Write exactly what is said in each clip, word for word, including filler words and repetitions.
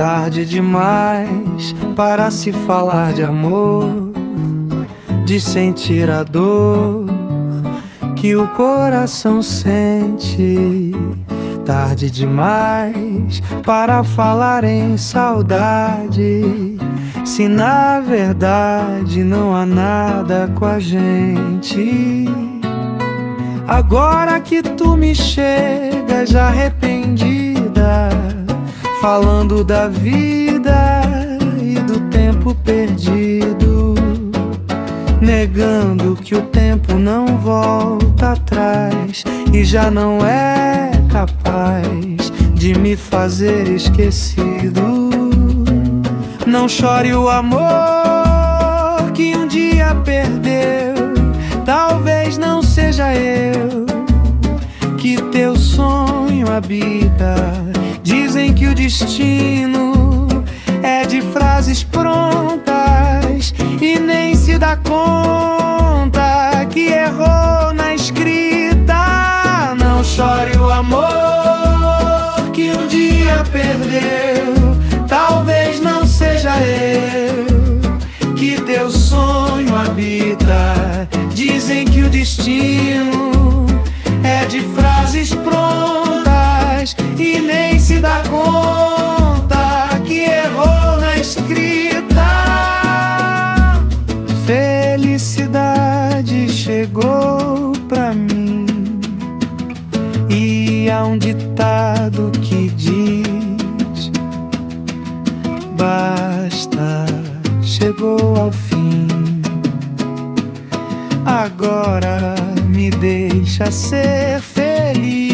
Tarde demais para se falar de amor, de sentir a dor que o coração sente. Tarde demais para falar em saudade, se na verdade não há nada com a gente. Agora que tu me chegas arrependida, falando da vida e do tempo perdido, negando que o tempo não volta atrás e já não é capaz de me fazer esquecido. Não chore o amor que um dia perdeu, talvez não seja eu que teu sonho habita. Dizem que o destino é de frases prontas e nem se dá conta que errou na escrita. Não chore o amor que um dia perdeu, talvez não seja eu que teu sonho habita. Dizem que o destino é de frases prontas e nem se dá conta que errou na escrita. Felicidade chegou pra mim e há um ditado que diz: basta, chegou ao fim. Agora me deixa ser feliz.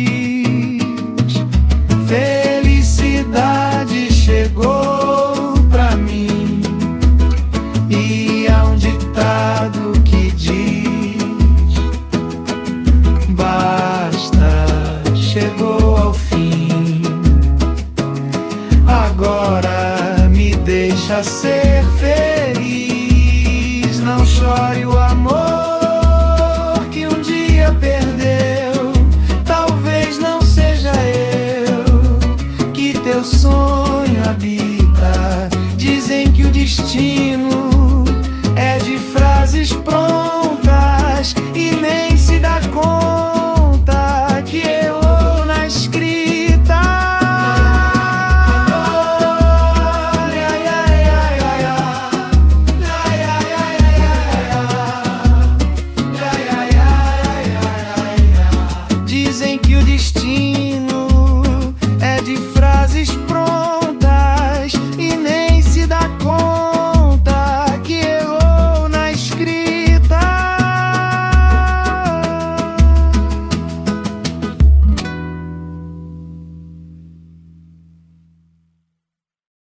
Felicidade chegou pra mim e há um ditado que diz: basta, chegou ao fim. Agora me deixa ser feliz. Não chore o amor que um dia perdeu, talvez não seja eu que teu sonho habita. Dizem que o destino